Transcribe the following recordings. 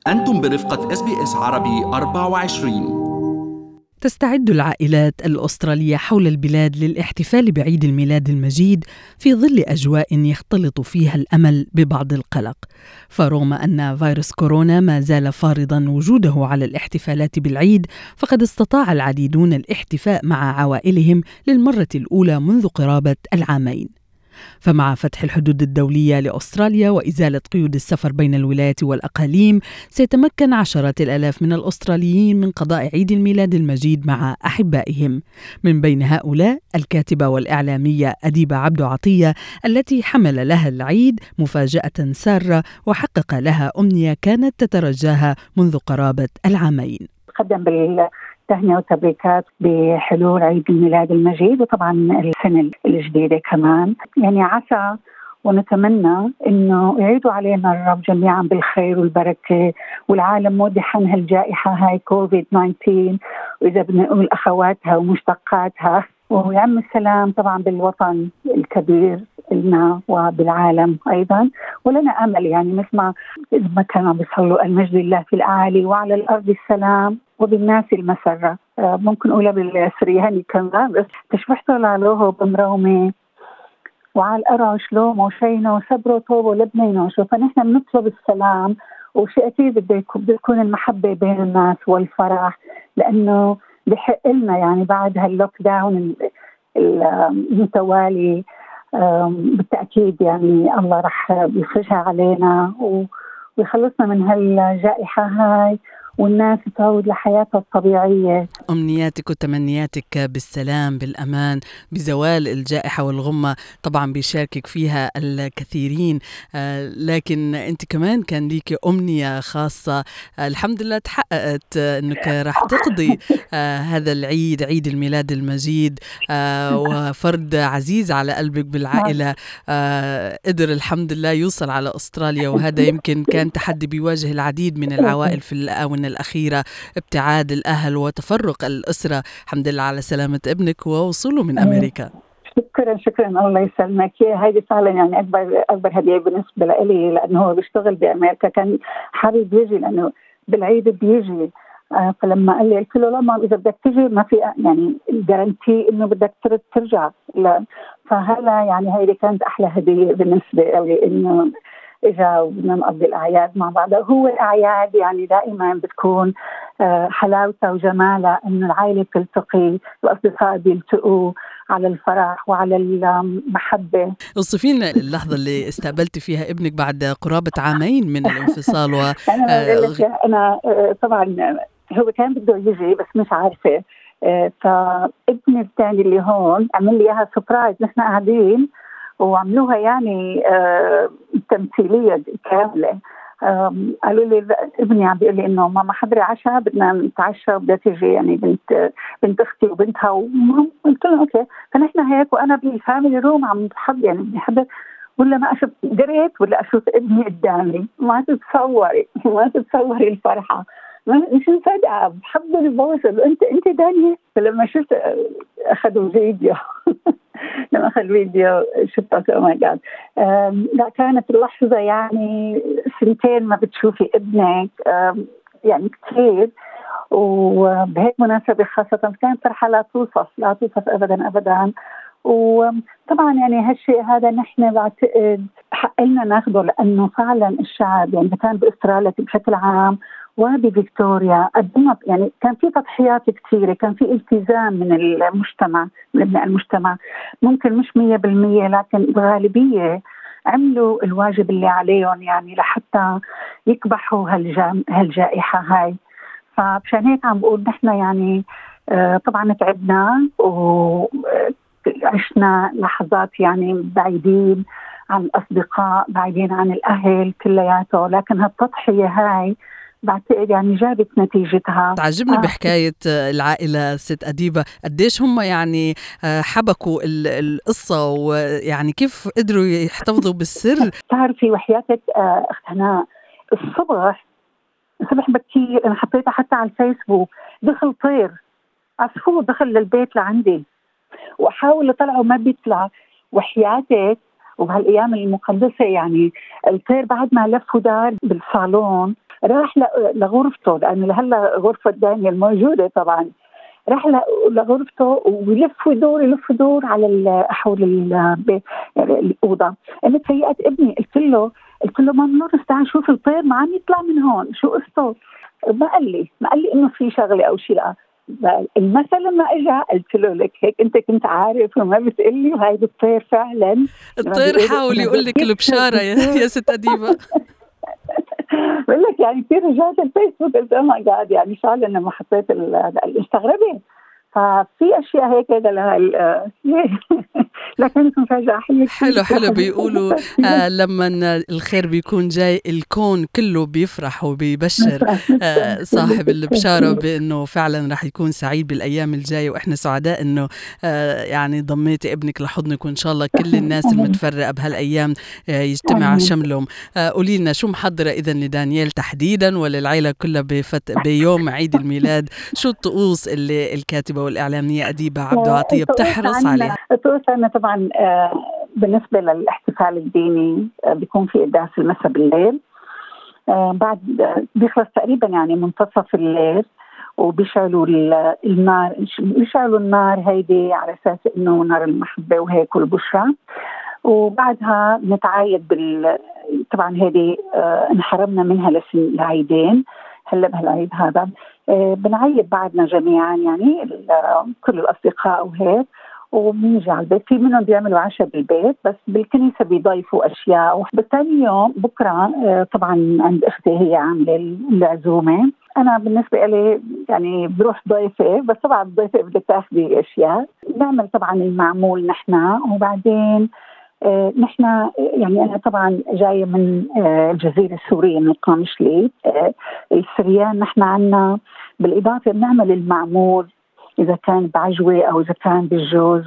أنتم برفقة SBS عربي 24. تستعد العائلات الأسترالية حول البلاد للاحتفال بعيد الميلاد المجيد في ظل أجواء يختلط فيها الأمل ببعض القلق. فرغم أن فيروس كورونا ما زال فارضا وجوده على الاحتفالات بالعيد، فقد استطاع العديدون الاحتفاء مع عوائلهم للمرة الأولى منذ قرابة العامين. فمع فتح الحدود الدولية لأستراليا وإزالة قيود السفر بين الولايات والأقاليم، سيتمكن عشرات الآلاف من الأستراليين من قضاء عيد الميلاد المجيد مع أحبائهم. من بين هؤلاء الكاتبة والإعلامية أديبة عبد عطية، التي حمل لها العيد مفاجأة سارة وحقق لها أمنية كانت تترجاها منذ قرابة العامين. قدم بالتهنئة والتبريكات بحلول عيد الميلاد المجيد وطبعا السنة الجديدة كمان، يعني عسى ونتمنى إنه يعيدوا علينا الرب جميعا بالخير والبركة، والعالم مودي عن هالجائحة هاي كوفيد 19، وإذا بدنا نقول أخواتها ومشتقاتها، ويعم السلام طبعا بالوطن الكبير لنا وبالعالم أيضا. ولنا أمل يعني مثل ما كانوا بيصلوا المجد لله في الأعالي وعلى الأرض السلام وبالناس المسرة. ممكن أقولها بالسرياني كمان، بس تشبحتوا لالوه بمرومي وعلى القرش لومه وشينه وصبره طوبه لبنينه. فنحن بنطلب السلام، وشيء أكيد بده يكون المحبة بين الناس والفرح، لأنه بحق لنا يعني بعد هاللوك داون المتوالي بالتأكيد يعني الله رح يفرجها علينا ويخلصنا من هالجائحة هاي، والناس تعود لحياتها الطبيعية. أمنياتك وتمنياتك بالسلام بالأمان بزوال الجائحة والغمة طبعا بيشاركك فيها الكثيرين، لكن أنت كمان كان ليك أمنية خاصة الحمد لله تحققت، أنك راح تقضي هذا العيد، عيد الميلاد المجيد، وفرد عزيز على قلبك بالعائلة قدر الحمد لله يوصل على أستراليا. وهذا يمكن كان تحدي بيواجه العديد من العوائل في الآونة الأخيرة، ابتعاد الأهل وتفرق الأسرة. الحمد لله على سلامة ابنك ووصوله من أمريكا. شكرا الله يسلمك. هذه فعلا يعني أكبر هدية بالنسبة لي، لأنه هو بيشتغل بأمريكا، كان حابب يجي لأنه بالعيد بيجي. فلما قال لي قلت له لا، ما إذا بدك تجي ما في يعني جارنتي إنه بدك ترجع. لا، فهلا يعني هذه كانت أحلى هدية بالنسبة لي، إنه إذا بدنا نقضي الأعياد مع بعض. هو الأعياد يعني دائما بتكون حلاوتها وجمالها إنه العائلة تلتقي، الأصدقاء بيلتقوا على الفرح وعلى المحبة. اوصفي لنا اللحظة اللي استقبلتي فيها ابنك بعد قرابة عامين من الانفصال. أنا طبعا هو كان بده يجي بس مش عارفة، فابني الثاني اللي هون عمل لي إياها سبرايز. نحن قاعدين وعملوها يعني تمثيلية كاملة. قالوا لي ابني عم بيقول لي انه ماما حضري عشاء، بدنا نتعشى وبدها تيجي يعني بنت اختي وبنتها قلت له اوكي. فنحن هيك وانا بالفاميلي روم عم بحضر يعني بحضر، ولا ما اشوف دريت ولا اشوف ابني قدامي. ما تتصوري الفرحة، مش مصدقة، بحضر بوصل انت دانية. فلما شفت اخذوا فيديو لما أخذ فيديو شفته أو ماي جاد. لا، كانت اللحظة يعني سنتين ما بتشوفي ابنك يعني كثير، وبهيك مناسبة خاصة كانت فرحة لا توصف أبدا. وطبعا يعني هالشيء هذا نحن بعتقد حق لنا ناخده، لأنه فعلا الشعب يعني كان بأستراليا بشكل عام وبفيكتوريا قدمت يعني كان في تضحيات كثيرة، كان في التزام من المجتمع، من ابناء المجتمع. ممكن مش 100% لكن الغالبية عملوا الواجب اللي عليهم يعني لحتى يكبحوا هالجائحة هاي. فبشان هيك عم بقول نحن يعني طبعا تعبنا وعشنا لحظات يعني بعيدين عن الأصدقاء، بعيدين عن الأهل كلياته، لكن هالتضحية هاي بعتقد يعني جابت نتيجتها. تعجبني بحكاية العائلة ست أديبة، قديش هم يعني حبكوا القصة، ويعني كيف قدروا يحتفظوا بالسر. تعرفي وحياتك أخت هناء، الصبح بكير أنا حطيتها حتى على الفيسبوك، دخل طير عصفور دخل للبيت لعندي وأحاول أطلعه ما بيطلع. وحياتك وبهالأيام المقدسة يعني الطير بعد ما لف ودار بالصالون راح لغرفته، لأنه لهلا غرفة دانيال موجودة طبعا. راح لغرفته ويلف ويدور على حول الأوضة. أنا تفيقت ابني، قلت له ممنوع تعال شوف الطير ما عم يطلع من هون، شو قصته؟ ما قال لي إنه في شغلة أو شيء. لا المثل لما اجى قلت له لك هيك انت كنت عارف وما بتقلي، وهي الطير فعلا الطير حاول يقول لك البشاره يا ست أديبة. بقول لك يعني كثير رجعت الفيسبوك قلت او ماي جاد، يعني فعلا لما حطيت استغربت. ففي اشياء هيك لكن مفاجاه حلو بيقولوا لما الخير بيكون جاي الكون كله بيفرح وبيبشر صاحب البشاره بانه فعلا رح يكون سعيد بالايام الجايه، واحنا سعداء انه يعني ضميتي ابنك لحضنك، وان شاء الله كل الناس المتفرقه بهالايام يجتمع شملهم. قولي لنا شو محضره اذا لدانيال تحديدا وللعائله كلها بيوم عيد الميلاد؟ شو الطقوس اللي الكاتبه والاعلاميه أديبة عبدو عطية بتحرص عليها؟ الطقوس عندنا طبعا بالنسبه للاحتفال الديني بيكون في قداس المساء بالليل، بعد بيخلص تقريبا يعني منتصف الليل، وبيشعلوا النار هيدي على اساس انه نار المحبه وهيك والبشرى. وبعدها نتعايد طبعا هيدي انحرمنا منها لعيدين هلا بهالعيد هذا. بنعيد بعدنا جميعا يعني كل الاصدقاء وهيك، وبنيجي على البيت. في منهم بيعملوا عشاء بالبيت، بس بالكنيسه بيضيفوا اشياء. بالثاني يوم بكره طبعا عند اختي هي عامله العزومه. انا بالنسبه لي يعني بروح ضيفه، بس طبعا الضيفه بدك تاخذي اشياء. نعمل طبعا المعمول نحن، وبعدين نحن يعني أنا طبعا جاية من الجزيرة السورية من القامشلي. السريان نحن عنا بالإضافة بنعمل المعمول إذا كان بعجوة أو إذا كان بالجوز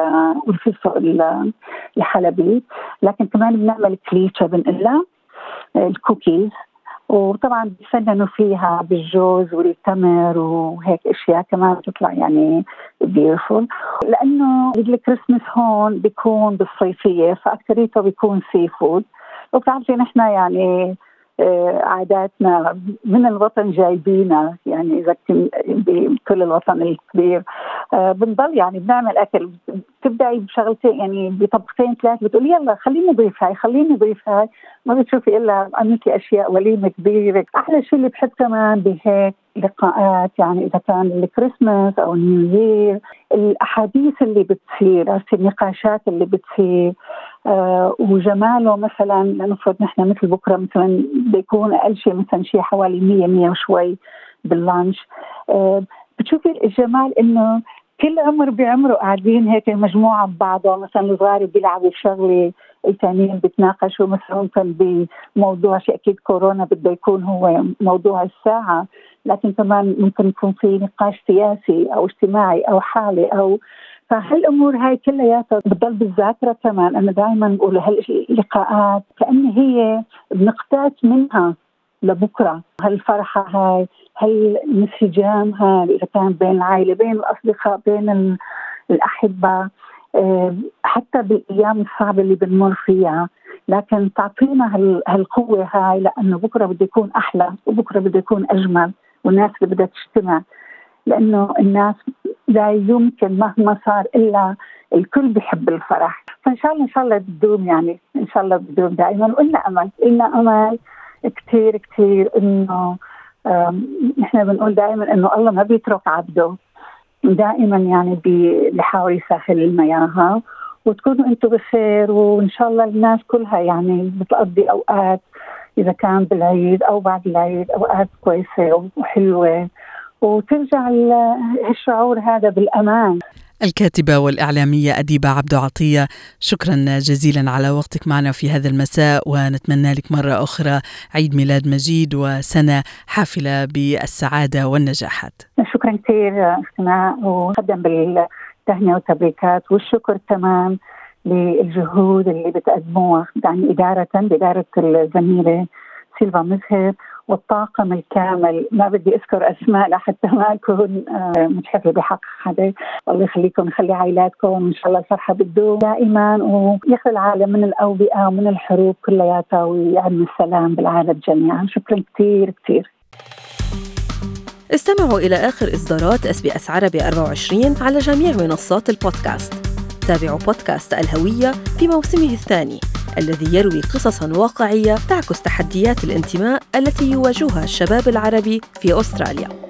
والفلفل الحلبي، لكن كمان بنعمل كليتشة بنقلها الكوكيز، وطبعا بيفننوا فيها بالجوز والتمر وهيك اشياء كمان بتطلع يعني بيوفل. لانه الكريسماس هون بيكون بالصيفيه فاكثريته بيكون سي فود، وبتعرفي نحن يعني عاداتنا من الوطن جايبينا، يعني اذا بكل الوطن الكبير بنضل يعني بنعمل اكل. تبداي بشغلتين يعني بطبختين ثلاث، بتقولي يلا خليني نضيف هاي ما بتشوفي الا عملتي اشياء وليمه كبيره. احلى شيء اللي بحب كمان بهيك لقاءات، يعني اذا كان الكريسماس او النيو يير، الاحاديث اللي بتصير، النقاشات اللي بتصير وجماله. مثلا لنفرض نحن مثل بكره مثلا بيكون اقل شيء مثلا شيء حوالي 100 وشوي باللانش. بتشوفي الجمال انه كل عمر بعمره قاعدين هيك مجموعه ببعضها، مثلا الصغار بيلعبوا بشغله، الثانيين بيتناقشوا مثلا ممكن بموضوع شيء. اكيد كورونا بده يكون هو موضوع الساعه، لكن كمان ممكن يكون في نقاش سياسي او اجتماعي او حالي او فهالامور هاي كلياتها بتضل بالذاكره. كمان انا دائما بقول هاللقاءات كأن هي بنقتات منها لبكره، هالفرحه هاي، هالانسجام هاي اذا كان بين العائله، بين الاصدقاء، بين الاحبه، حتى بالايام الصعبه اللي بنمر فيها، لكن تعطينا هالقوه هاي، لانه بكره بده يكون احلى وبكره بده يكون اجمل، والناس اللي بدها تجتمع، لانه الناس لا يمكن مهما صار الا الكل بيحب الفرح. فان شاء الله تدوم، يعني ان شاء الله تدوم دائما. وإلنا امل كثير انه نحن بنقول دائما انه الله ما بيترك عبده، دائما يعني بيحاول يسهل لنا اياها، وتكونوا انتم بخير، وان شاء الله الناس كلها يعني بتقضي اوقات اذا كان بالعيد او بعد العيد اوقات كويسه وحلوه، وترجع الشعور هذا بالامان. الكاتبة والإعلامية أديبة عبدو عطية، شكرا جزيلا على وقتك معنا في هذا المساء، ونتمنى لك مرة أخرى عيد ميلاد مجيد وسنة حافلة بالسعادة والنجاحات. شكرا كثير استماع، وقدم بالتهنئة والتبريكات والشكر كمان للجهود اللي بتقدموها يعني بإدارة الزميلة سيلفا مزهر والطاقم الكامل. ما بدي أذكر أسماء لحتى ما أكون متحفة بحق حدا. الله يخليكم، يخلي عائلاتكم، وإن شاء الله الفرحة بتدوم دائما، ويخلي العالم من الأوبئة ومن الحروب كلياتها، ويعم السلام بالعالم جميعا. شكرا كتير كتير. استمعوا إلى آخر إصدارات SBS عربي 24 على جميع منصات البودكاست. تابعوا بودكاست الهوية في موسمه الثاني الذي يروي قصصاً واقعية تعكس تحديات الانتماء التي يواجهها الشباب العربي في أستراليا.